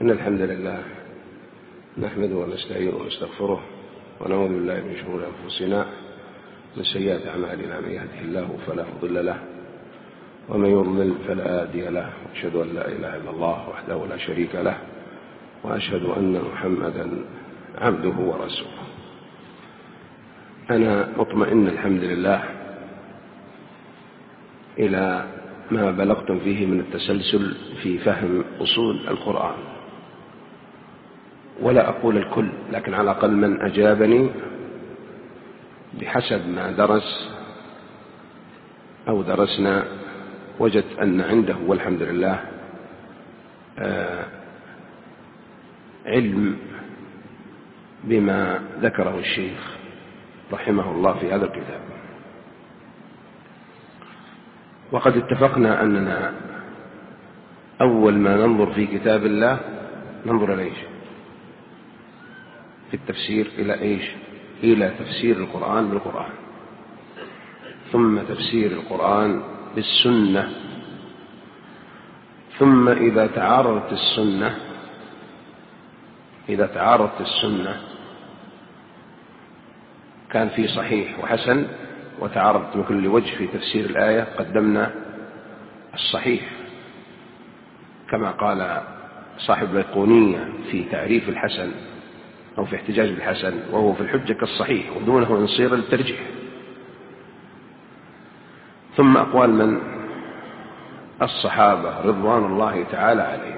إن الحمد لله نحمده ونستعينه ونستغفره ونعوذ بالله من شرور أنفسنا ومن سيئات أعمالنا. من يهده الله فلا مضل له ومن يضلل فلا هادي له، وأشهد أن لا إله إلا الله وحده لا شريك له، وأشهد أن محمدا عبده ورسوله. أنا مطمئن الحمد لله إلى ما بلغتم فيه من التسلسل في فهم أصول القرآن، ولا أقول الكل، لكن على الأقل من أجابني بحسب ما درس أو درسنا وجدت أن عنده والحمد لله علم بما ذكره الشيخ رحمه الله في هذا الكتاب. وقد اتفقنا أننا أول ما ننظر في كتاب الله ننظر إلى إيش؟ في التفسير إلى إيش؟ إلى تفسير القرآن بالقرآن، ثم تفسير القرآن بالسنة، ثم إذا تعارضت السنة كان في صحيح وحسن وتعارضت من كل وجه في تفسير الآية، قدمنا الصحيح كما قال صاحب البيقونية في تعريف الحسن أو في احتجاج بالحسن، وهو في الحجة كالصحيح ودونه يصير للترجيح. ثم أقوال من الصحابة رضوان الله تعالى عليهم.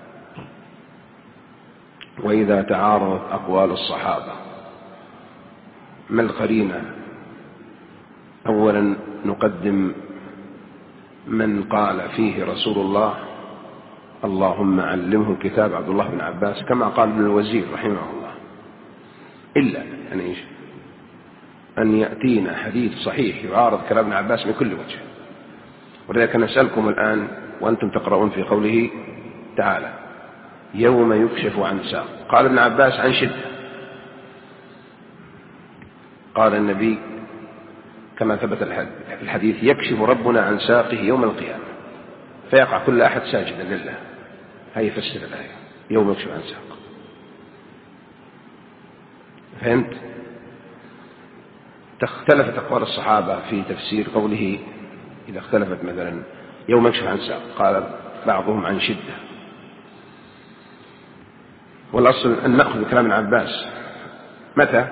وإذا تعارضت أقوال الصحابة ما القرينة؟ أولا نقدم من قال فيه رسول الله اللهم علمه الكتاب عبد الله بن عباس، كما قال ابن الوزير رحمه الله، إلا أن يأتينا حديث صحيح يعارض كلام ابن عباس من كل وجه. ولذلك نسألكم الآن وأنتم تقرؤون في قوله تعالى يوم يكشف عن ساق، قال ابن عباس عن شدة، قال النبي كما ثبت في الحديث يكشف ربنا عن ساقه يوم القيامة فيقع كل أحد ساجدا لله. هي فسر الآية يوم يكشف عن ساق. فهمت؟ اختلفت أقوال الصحابة في تفسير قوله إذا اختلفت مثلا يوم يكشف عن ساق، قال بعضهم عن شدة. والأصل أن نأخذ بكلام ابن عباس. متى؟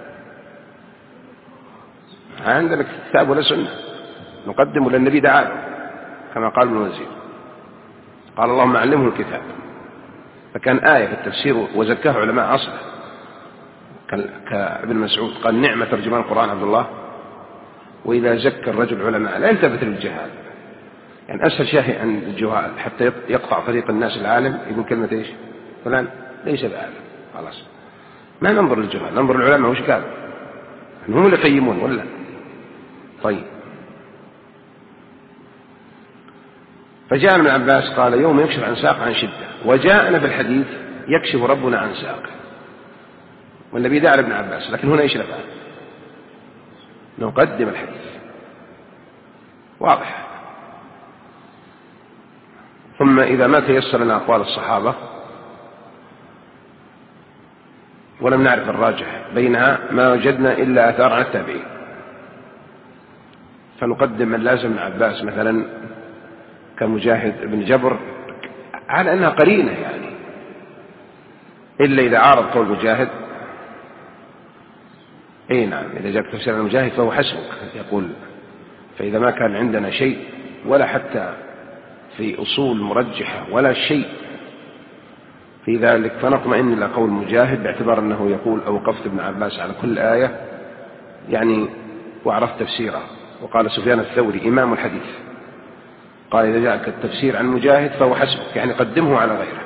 عندنا كتاب ولا سنة نقدم ولا النبي دعا كما قال ابن الوزير، قال اللهم علمه الكتاب، فكان آية في التفسير وزكاه علماء عصره كابن مسعود قال نعمة ترجمان القرآن عبد الله. وإذا زكى الرجل علماء لا يلتفت للجهال، يعني أسهل شيء عن الجهال حتى يقطع طريق الناس العالم يقول كلمة إيش؟ فلان ليس بعالم، خلاص ما ننظر للجهال، ننظر للعلماء وش قالوا، هم اللي يقيمون ولا. طيب، فجاء ابن عباس قال يوم يكشف عن ساق عن شدة، وجاءنا في الحديث يكشف ربنا عن ساق، والنبي دعا ابن عباس. لكن هنا ايش نفعل؟ نقدم الحديث واضح. ثم إذا ما تيسر لنا أقوال الصحابة ولم نعرف الراجح بينها ما وجدنا إلا آثار عن التابعين، فنقدم من لازم ابن عباس مثلا كمجاهد بن جبر على أنها قرينة، يعني إلا إذا عارض قول مجاهد. أي نعم، إذا جاءك تفسير المجاهد فهو حسبك، يقول. فإذا ما كان عندنا شيء ولا حتى في أصول مرجحة ولا شيء في ذلك فنطمئن إلى قول مجاهد باعتبار أنه يقول أوقفت ابن عباس على كل آية يعني وعرفت تفسيره. وقال سفيان الثوري إمام الحديث قال إذا جاءك التفسير عن مجاهد فهو حسبك، يعني قدمه على غيره.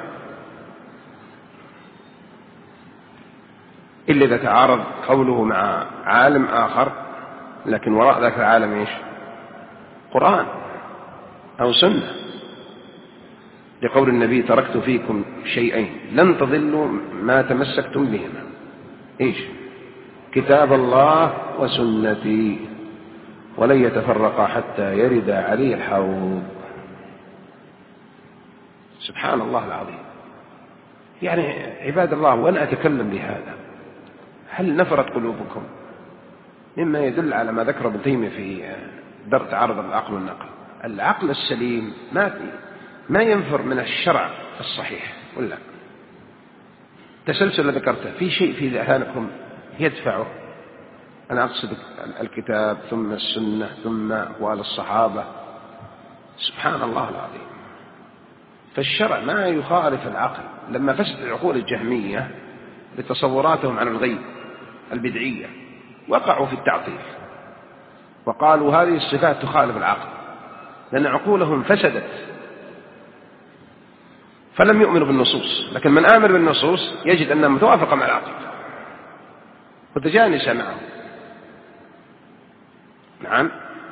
إلا إذا تعارض قوله مع عالم آخر لكن وراء ذاك العالم إيش؟ قرآن أو سنة، لقول النبي تركت فيكم شيئين لن تضلوا ما تمسكتم بهما، إيش؟ كتاب الله وسنتي ولن يتفرقا حتى يرد علي الحوض. سبحان الله العظيم. يعني عباد الله، وأنا أتكلم بهذا، هل نفرت قلوبكم مما يدل على ما ذكر ابن تيمية في درء تعارض العقل والنقل؟ العقل السليم ما ينفر من الشرع الصحيح، ولا تسلسل ذكرته في شيء في ذهانكم يدفعه؟ أنا أقصد الكتاب ثم السنة ثم أقوال الصحابة. سبحان الله العظيم. فالشرع ما يخالف العقل. لما فسد العقول الجهمية بتصوراتهم عن الغيب البدعية وقعوا في التعطيل وقالوا هذه الصفات تخالف العقل، لأن عقولهم فسدت فلم يؤمنوا بالنصوص. لكن من آمن بالنصوص يجد أنها متوافقة مع العقل وتجانس معه. نعم.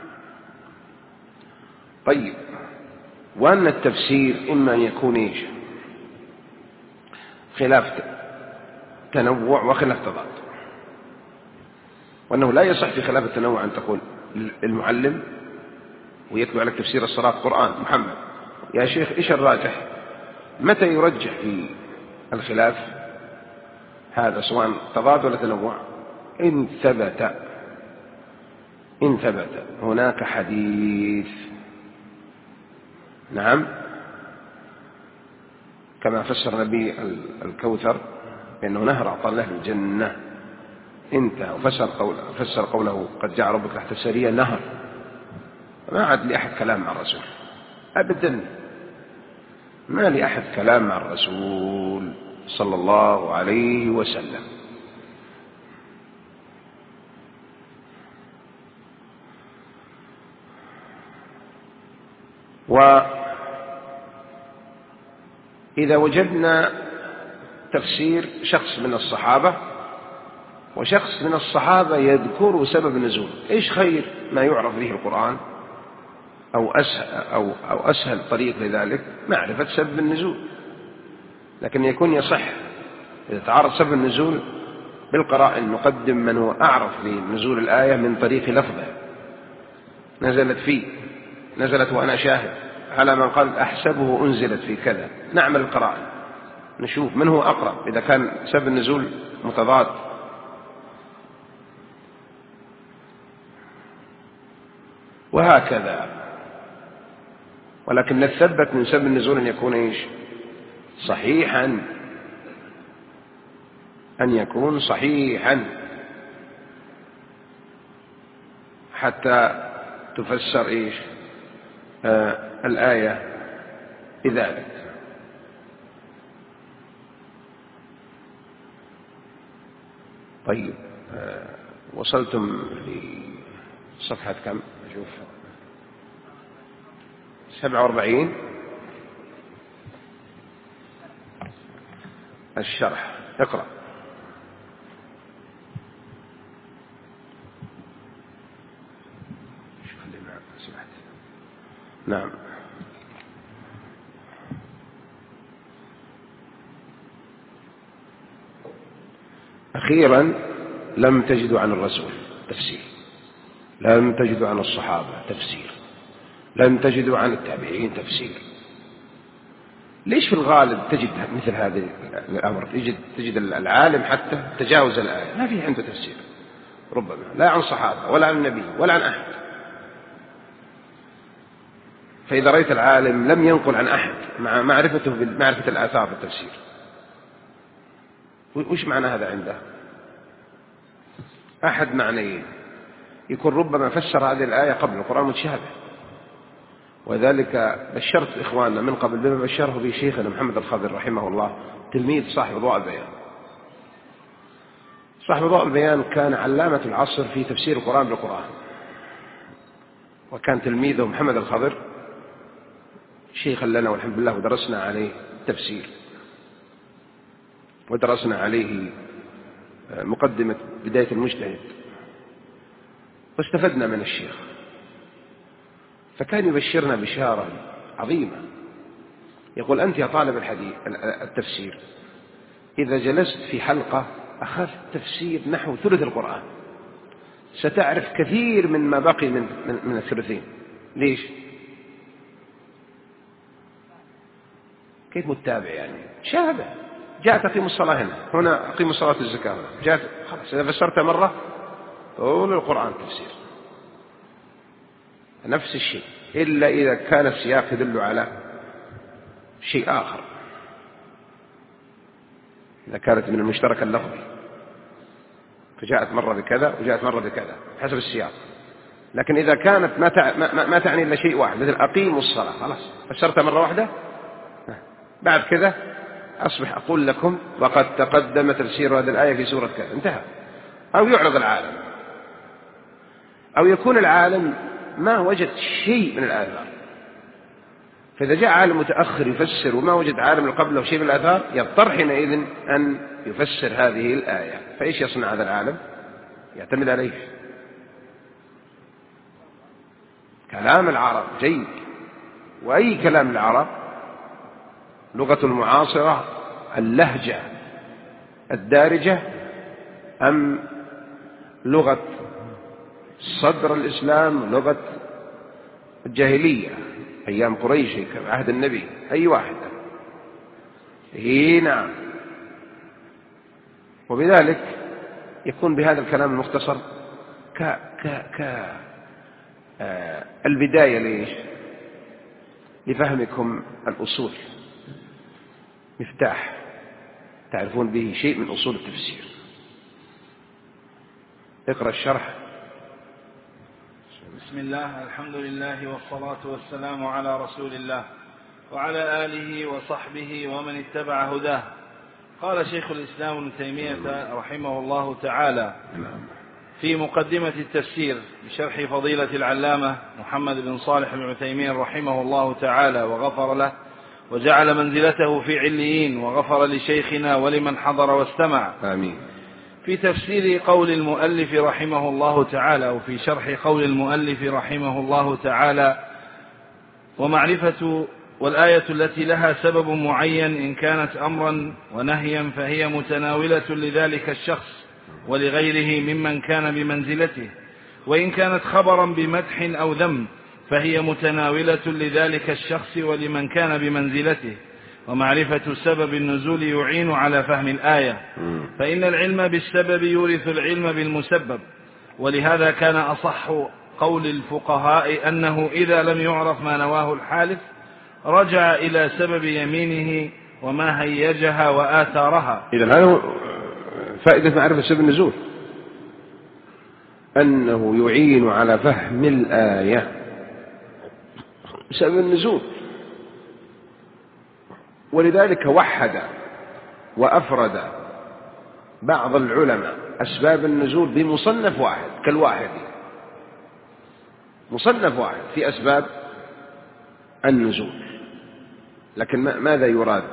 طيب، وأن التفسير إما أن يكون إيش؟ خلاف تنوع وخلاف تضاد، وأنه لا يصح في خلاف التنوع أن تقول المعلم ويتلو عليك تفسير الصلاة قرآن محمد، يا شيخ إيش الراجح؟ متى يرجح في الخلاف هذا سواء تضاد ولا تنوع؟ إن ثبت هناك حديث، نعم، كما فسر النبي الكوثر بأنه نهر أعطى الله الجنة، انتهى. وفسر قوله قد جاء ربك تحت السرية نهر. ما عاد لأحد كلام مع الرسول أبدا، ما لأحد كلام مع الرسول صلى الله عليه وسلم. وإذا وجدنا تفسير شخص من الصحابة وشخص من الصحابة يذكر سبب النزول، إيش خير ما يعرف به القرآن أو أسهل طريق لذلك معرفة سبب النزول. لكن يكون يصح إذا تعارض سبب النزول بالقرائن نقدم من هو أعرف بنزول الآية من طريق لفظه، نزلت وأنا شاهد، على من قال أحسبه أنزلت في كذا، نعمل القرائن نشوف من هو أقرب إذا كان سبب النزول متضاد. وهكذا. ولكن نثبت من سبب النزول أن يكون إيش؟ صحيحا، أن يكون صحيحا حتى تفسر إيش؟ الآية بذلك. طيب، وصلتم لصفحة كم؟ أشوف 47 الشرح. اقرأ. نعم. أخيرا لم تجدوا عن الرسول تفسير، لم تجدوا عن الصحابة تفسير، لم تجدوا عن التابعين تفسير. ليش في الغالب تجد مثل هذا الأمر؟ تجد العالم حتى تجاوز الآية ما فيه عنده تفسير، ربما لا عن صحابة ولا عن النبي ولا عن أحد. فإذا رأيت العالم لم ينقل عن أحد مع معرفته بمعرفة الآثار بالتفسير، وش معنى هذا عنده؟ أحد معنيين، يكون ربما فسر هذه الآية قبل القرآن متشابه، وذلك بشرت إخواننا من قبل بما بشره به شيخنا محمد الخضر رحمه الله، تلميذ صاحب ضوء البيان. صاحب ضوء البيان كان علامة العصر في تفسير القرآن بالقرآن، وكان تلميذه محمد الخضر شيخا لنا والحمد لله، ودرسنا عليه التفسير ودرسنا عليه مقدمة بداية المجتهد واستفدنا من الشيخ. فكان يبشرنا بشارة عظيمة، يقول أنت يا طالب التفسير إذا جلست في حلقة أخذت تفسير نحو ثلث القرآن ستعرف كثير من ما بقي من الثلثين. ليش؟ كيف متابع يعني؟ شابه جاءت أقيموا الصلاة هنا أقيموا الصلاة الزكاة، جاءت خلاص إذا فسرت مرة طول القرآن تفسير نفس الشيء، إلا إذا كان السياق يدل على شيء آخر، إذا كانت من المشترك اللفظي فجاءت مرة بكذا وجاءت مرة بكذا حسب السياق. لكن إذا كانت ما تعني إلا شيء واحد مثل أقيموا الصلاة، خلاص فسرت مرة واحدة، بعد كذا أصبح أقول لكم وقد تقدم تفسير هذه الآية في سورة كذا، انتهى. أو يعرض العالم، أو يكون العالم ما وجد شيء من الآثار، فإذا جاء عالم متأخر يفسر وما وجد عالم قبله شيء من الآثار يضطر حينئذ أن يفسر هذه الآية. فإيش يصنع هذا العالم؟ يعتمد عليه. كلام العرب جيد، وأي كلام العرب لغة المعاصرة اللهجة الدارجة أم لغة صدر الإسلام، لغة الجاهلية أيام قريش عهد النبي، أي واحد نعم. وبذلك يكون بهذا الكلام المختصر البداية ليش؟ لفهمكم الأصول، مفتاح تعرفون به شيء من أصول التفسير. اقرأ الشرح. بسم الله، الحمد لله والصلاة والسلام على رسول الله وعلى آله وصحبه ومن اتبع هداه. قال شيخ الإسلام ابن تيمية رحمه الله تعالى في مقدمة التفسير بشرح فضيلة العلامة محمد بن صالح بن عثيمين رحمه الله تعالى وغفر له وجعل منزلته في عليين، وغفر لشيخنا ولمن حضر واستمع، آمين. في تفسير قول المؤلف رحمه الله تعالى، وفي شرح قول المؤلف رحمه الله تعالى: ومعرفة والآية التي لها سبب معين إن كانت أمرا ونهيا فهي متناولة لذلك الشخص ولغيره ممن كان بمنزلته، وإن كانت خبرا بمدح أو ذم فهي متناولة لذلك الشخص ولمن كان بمنزلته. ومعرفة سبب النزول يعين على فهم الآية، فإن العلم بالسبب يورث العلم بالمسبب. ولهذا كان أصح قول الفقهاء أنه إذا لم يعرف ما نواه الحالف رجع إلى سبب يمينه وما هيجها وآثارها. إذن هذا فائدة معرفة سبب النزول، أنه يعين على فهم الآية. سبب النزول، ولذلك وحد وأفرد بعض العلماء أسباب النزول بمصنف واحد كالواحد، مصنف واحد في أسباب النزول. لكن ماذا يراد؟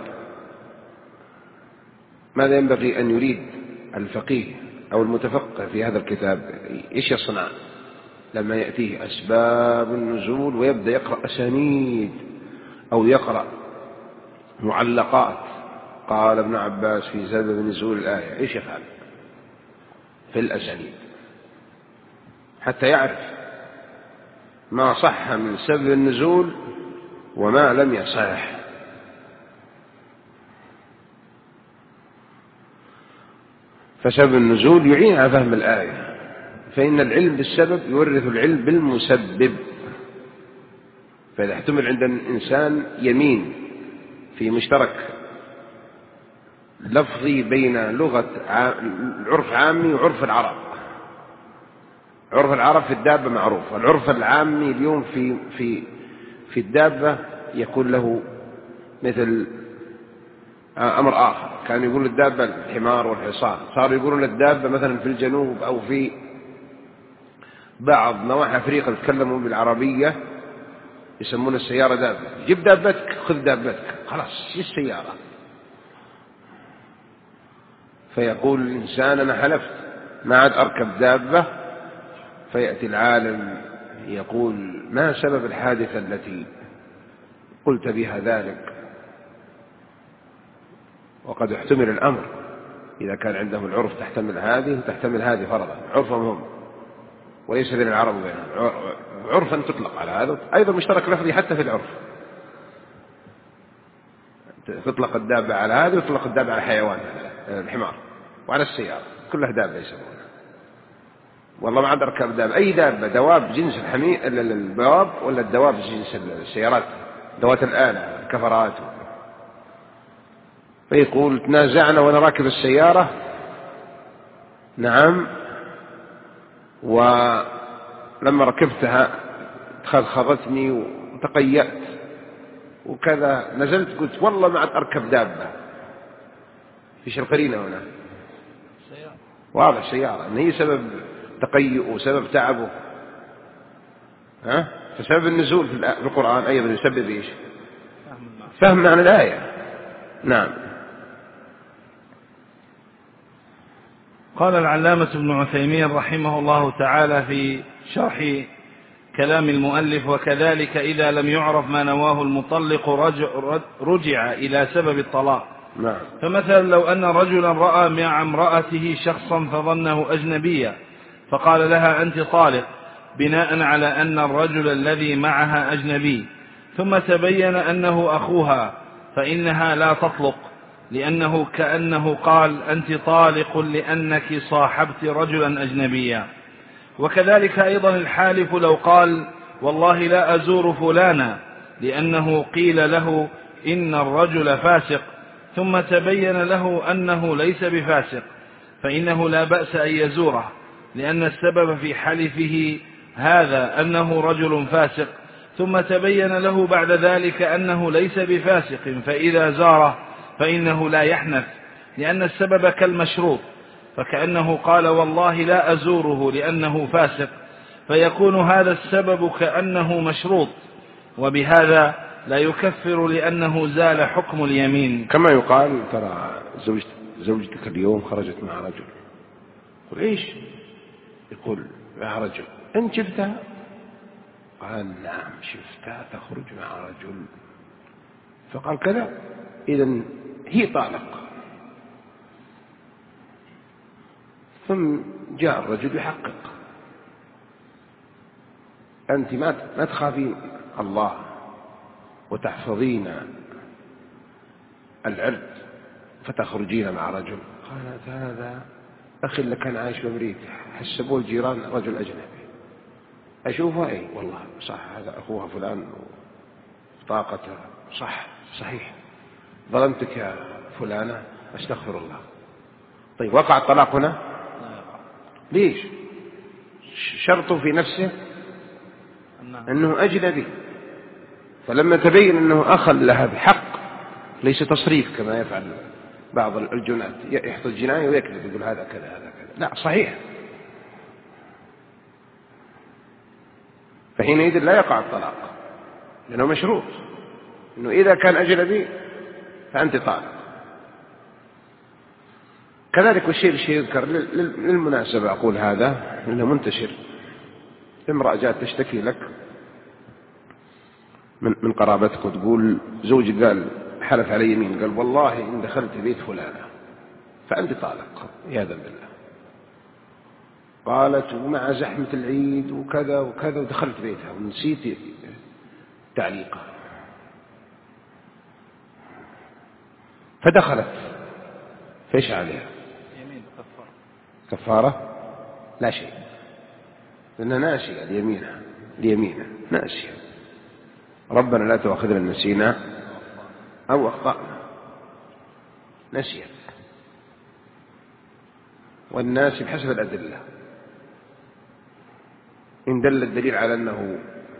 ماذا ينبغي أن يريد الفقيه أو المتفقه في هذا الكتاب؟ إيش يصنع لما يأتيه أسباب النزول ويبدأ يقرأ أسانيد أو يقرأ معلقات؟ قال ابن عباس في سبب نزول الآية، إيش يفعل في الأسانيد حتى يعرف ما صح من سبب النزول وما لم يصح؟ فسبب النزول يعين على فهم الآية، فإن العلم بالسبب يورث العلم بالمسبب. فإذا احتمل عند الإنسان يمين في مشترك لفظي بين لغة العرف عامي وعرف العرب، عرف العرب في الدابة معروف، والعرف العامي اليوم في الدابة يكون له مثل أمر آخر. كانوا يقولون الدابة الحمار والحصان، صاروا يقولون الدابة مثلا في الجنوب أو في بعض نواحي أفريقيا يتكلموا بالعربية يسمون السيارة دابة. جيب دابتك، خذ دابتك، خلاص شي السيارة. فيقول الإنسان أنا حلفت ما عاد أركب دابة، فيأتي العالم يقول ما سبب الحادثة التي قلت بها ذلك؟ وقد يحتمل الأمر إذا كان عندهم العرف تحتمل هذه وتحتمل هذه فرضا، عرفهم هم وليس بين العرب وبينهم، عرفا تطلق على هذا أيضا مشترك لفظي حتى في العرف. تطلق الدابة على هذا ويطلق الدابة على الحيوان، الحمار، وعلى السيارة كلها دابة يسمونها. والله ما عاد أركب دابة، أي دابة، دواب جنس البواب ولا الدواب جنس السيارات، دوات الآلة الكفرات. فيقول تنازعنا وأنا راكب السيارة، نعم، ولما ركبتها خضتني وتقيأت وكذا، نزلت قلت والله ما عاد أركب دابة. فيش القرينة هنا؟ واضح سيارة إن هي سبب تقيؤه وسبب تعبه. فسبب النزول في القرآن أيضا يسبب إيش؟ فهم معنى الآية. نعم. قال العلامة ابن عثيمين رحمه الله تعالى في شرح كلام المؤلف: وكذلك إذا لم يعرف ما نواه المطلق رجع إلى سبب الطلاق. نعم. فمثلا لو أن رجلا رأى مع امرأته شخصا فظنه أجنبيا فقال لها أنت طالق، بناء على أن الرجل الذي معها أجنبي، ثم تبين أنه أخوها، فإنها لا تطلق، لأنه كأنه قال أنت طالق لأنك صاحبت رجلا أجنبيا. وكذلك أيضا الحالف لو قال والله لا أزور فلانا، لأنه قيل له إن الرجل فاسق، ثم تبين له أنه ليس بفاسق، فإنه لا بأس أن يزوره، لأن السبب في حلفه هذا أنه رجل فاسق، ثم تبين له بعد ذلك أنه ليس بفاسق، فإذا زاره فإنه لا يحنث، لأن السبب كالمشروط، فكأنه قال والله لا أزوره لأنه فاسق، فيكون هذا السبب كأنه مشروط، وبهذا لا يكفر لأنه زال حكم اليمين. كما يقال ترى زوجتك اليوم خرجت مع رجل، يقول إيش؟ يقول مع رجل، أنت شفتها؟ قال نعم شفتها تخرج مع رجل. فقال كذا، إذن هي طالق. ثم جاء الرجل يحقق، أنت ما تخافين الله وتحفظين العرض فتخرجين مع رجل؟ قالت هذا أخي اللي كان عايش بأمريكا، حسبوه الجيران رجل أجنبي، أشوفه أي والله صح هذا أخوها فلان وطاقته صحيح، ظلمتك يا فلانة أستغفر الله. طيب وقع الطلاق هنا؟ ليش؟ شرطه في نفسه أنه أجنبي، فلما تبين أنه أخل لها بحق، ليس تصريف كما يفعل بعض الجنات، يحط الجناية ويكذب يقول هذا كذا هذا كذا، لا صحيح. فحينئذ لا يقع الطلاق، لأنه مشروط أنه إذا كان أجنبي فأنت طالق. كذلك الشيء يذكر للمناسبة، أقول هذا لأنه منتشر. امرأة جاءت تشتكي لك من قرابتك وتقول زوجي قال حلف علي يمين، قال والله إن دخلت بيت فلانة فأنت طالق عياذا بالله. قالت ومع زحمة العيد وكذا وكذا ودخلت بيتها ونسيت تعليقها، فدخلت، فإيش عليها؟ يمين كفارة؟ لا شيء، لأنها ناسية اليمين ناسية. ربنا لا تؤاخذنا إن نسينا أو أخطأنا، نسيت. والناس بحسب الأدلة، إن دل الدليل على أنه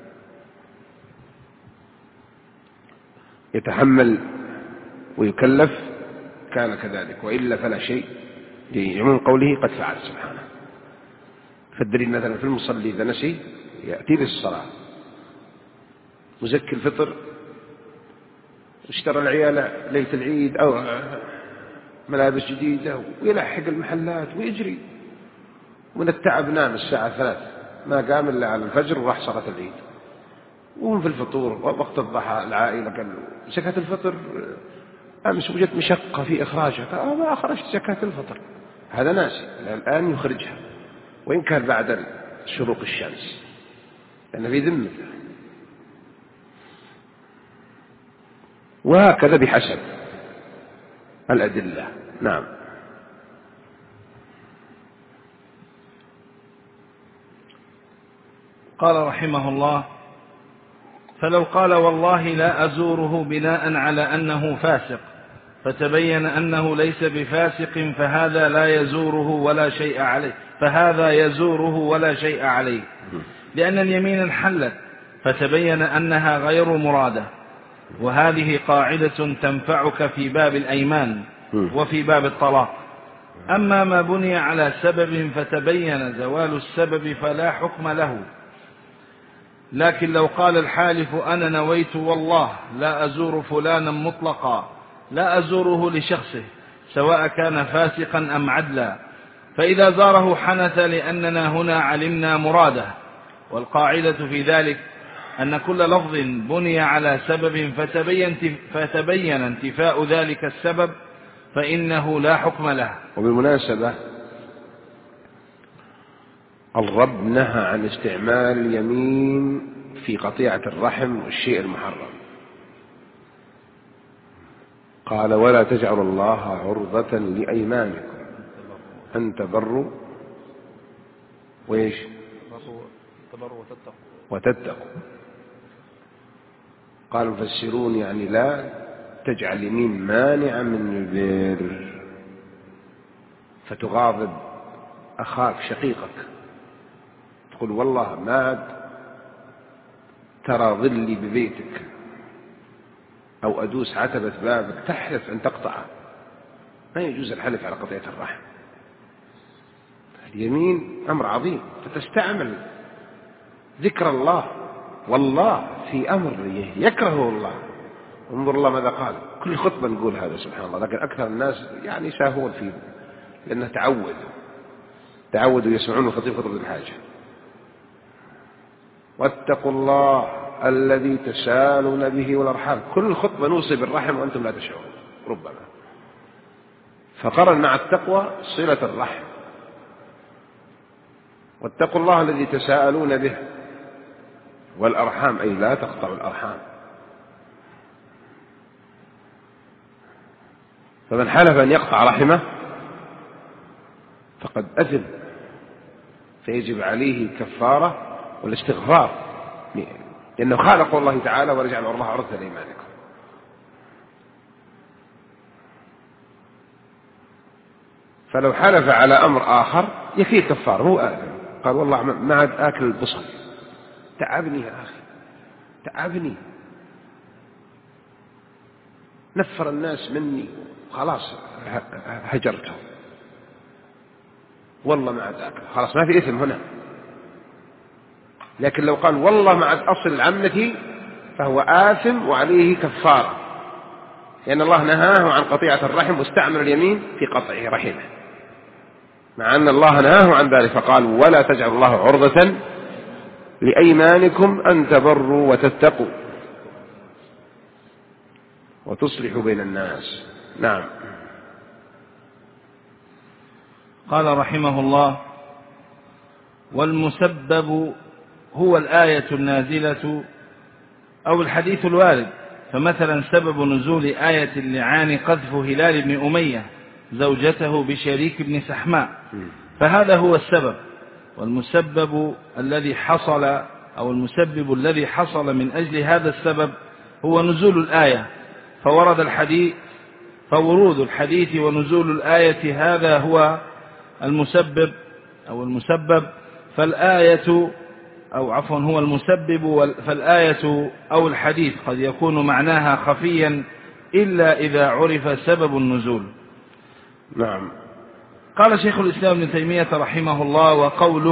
يتحمل ويكلف كان كذلك، وإلا فلا شيء، لعموم قوله قد فعل سبحانه. فالدليل مثلا في المصلي إذا نسي يأتي للصلاة، مزكي الفطر اشترى العيال ليلة العيد أو ملابس جديدة ويلحق المحلات ويجري، من التعب نام الساعة 3 ما قام إلا على الفجر وراح صلاة العيد، وهم في الفطور وقت الضحى العائلة قال زكاة الفطر أمس وجدت مشقة في إخراجها، ما أخرجت زكاة الفطر، هذا ناسي الآن يخرجها وإن كان بعد شروق الشمس، لأن في ذمته. وهكذا بحسب الأدلة. نعم. قال رحمه الله: فلو قال والله لا أزوره بناء على أنه فاسق، فتبين أنه ليس بفاسق، فهذا لا يزوره ولا شيء عليه، فهذا يزوره ولا شيء عليه، لأن اليمين انحلت فتبين أنها غير مرادة. وهذه قاعدة تنفعك في باب الأيمان وفي باب الطلاق. أما ما بني على سبب فتبين زوال السبب فلا حكم له. لكن لو قال الحالف: أنا نويت والله لا أزور فلانا مطلقا، لا أزوره لشخصه سواء كان فاسقا أم عدلا، فإذا زاره حنث لأننا هنا علمنا مراده. والقاعدة في ذلك أن كل لفظ بني على سبب فتبين انتفاء ذلك السبب فإنه لا حكم له. وبالمناسبة الرب نهى عن استعمال اليمين في قطيعة الرحم والشيء المحرم. قال: ولا تجعلوا الله عرضة لأيمانكم أن تبروا وإيش وتتقوا. قال المفسرون يعني لا تجعل يمين مانعا من البر، فتغاضب أخاك شقيقك تقول: والله ما ترى ظلي ببيتك، أو أدوس عتبة بابك، تحلف أن تقطعه. ما يجوز الحلف على قطيعة الرحم. اليمين أمر عظيم، فتستعمل ذكر الله، والله في أمر يكرهه الله. انظر الله ماذا قال. كل خطبة نقول هذا سبحان الله، لكن أكثر الناس يعني يساهون فيه لأنه تعودوا يسمعون الخطيب خطبة الحاجة. واتقوا الله الذي تسالون به والأرحام. كل خطبة نوصي بالرحم وأنتم لا تشعرون ربما، فقرن مع التقوى صلة الرحم. واتقوا الله الذي تساءلون به والأرحام، أي لا تقطعوا الأرحام. فمن حلف أن يقطع رحمه فقد أثم، فيجب عليه كفارة والاستغفار، لأنه خالق الله تعالى ورجع الله عرضة لإيمانكم. فلو حلف على أمر آخر يكفي كفارة، هو آثم. قال: والله ما عاد آكل البصل، تعبني يا أخي، تعبني، نفر الناس مني، خلاص هجرته، والله ما عاد آكل، خلاص ما في إثم هنا. لكن لو قال: والله ما عاد أصل عمتي، فهو آثم وعليه كفارة، لأن الله نهاه عن قطيعة الرحم واستعمل اليمين في قطع رحمه، مع أن الله نهاه عن ذلك، فقال: ولا تجعلوا الله عرضة لأيمانكم أن تبروا وتتقوا وتصلحوا بين الناس. نعم. قال رحمه الله: والمسبب هو الآية النازلة أو الحديث الوارد. فمثلا سبب نزول آية اللعان قذف هلال بن أمية زوجته بشريك بن سحماء، فهذا هو السبب. والمسبب الذي حصل أو المسبب الذي حصل من أجل هذا السبب هو نزول الآية، فورود الحديث ونزول الآية هذا هو المسبب أو المسبب، فالآية أو عفوا هو المسبب، فالآية أو الحديث قد يكون معناها خفيا إلا إذا عرف سبب النزول. نعم. قال شيخ الإسلام ابن تيمية رحمه الله: وقوله